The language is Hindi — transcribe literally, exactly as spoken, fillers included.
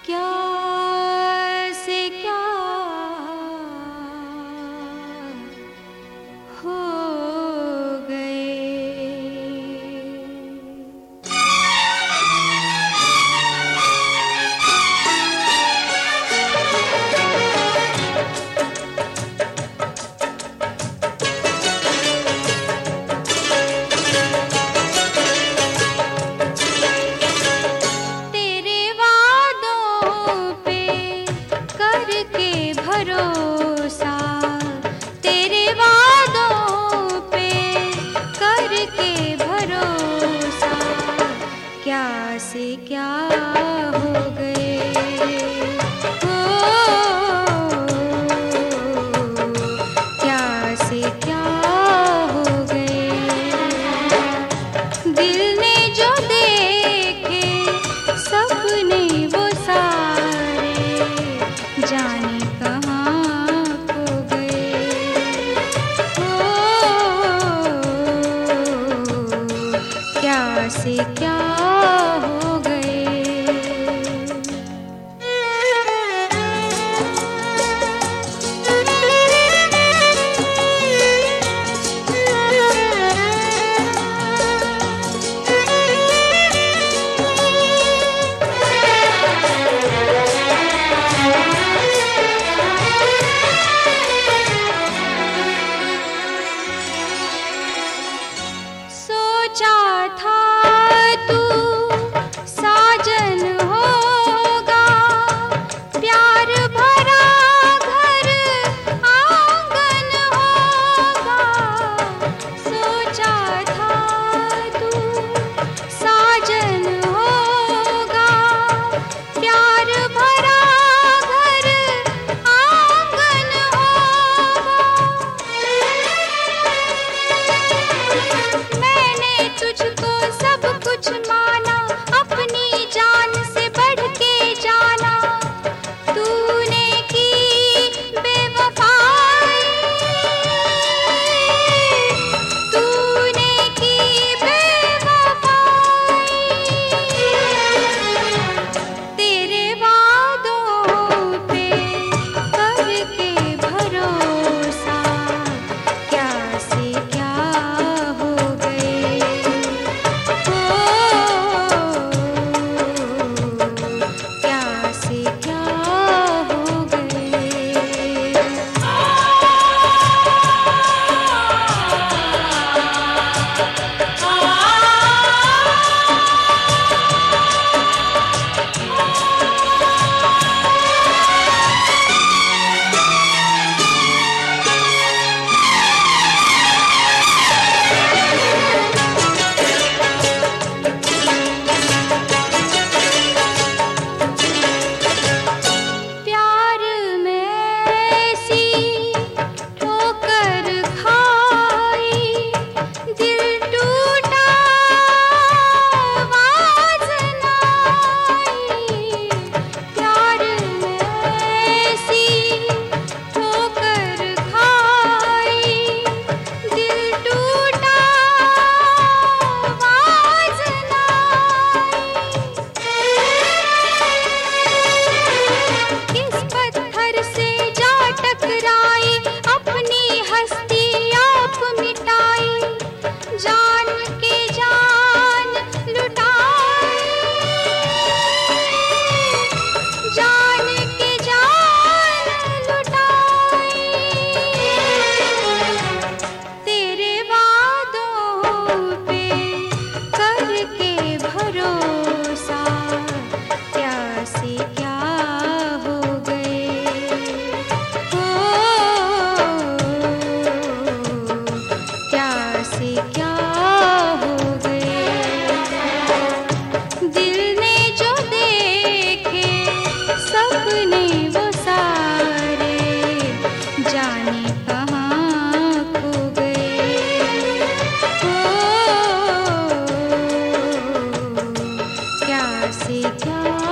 क्या से क्या हो गए। तेरे वादों पे करके भरोसा, तेरे वादों पे करके भरोसा, क्या से क्या हो गए। हो क्या से क्या हो गए। दिल ने जो देखे सपने वो सारे, जाने कहाँ खो गए। हो क्या से क्या हो गए। सोचा था तू साजन होगा, प्यार भरा घर आंगन होगा। सोचा था तू साजन होगा, प्यार भरा घर आंगन होगा। मैंने तुझको सब कुछ माना, अपनी जान से बढ़ के जाना। तूने की बेवफाई, तूने की बेवफाई। तेरे वादों पे करके भरोसा, क्या से क्या हो गए। हो क्या से क्या हो गए। प्यार में ऐसी ठोकर खाई, दिल टूटा आवाज़ न आई। प्यार में ऐसी ठोकर खाई, दिल टूटा आवाज़ न आई। किस पत्थर से जा टकराई, अपनी हस्ती आप मिटाई। जान के जान लुटाई, जान के जान लुटाई। तेरे वादों पे करके भरोसा, क्या से क्या हो गए। हो क्या से क्या हो गए। दिल ने जो देखे सपने वो सारे, जाने कहाँ खो गए। हो क्या से क्या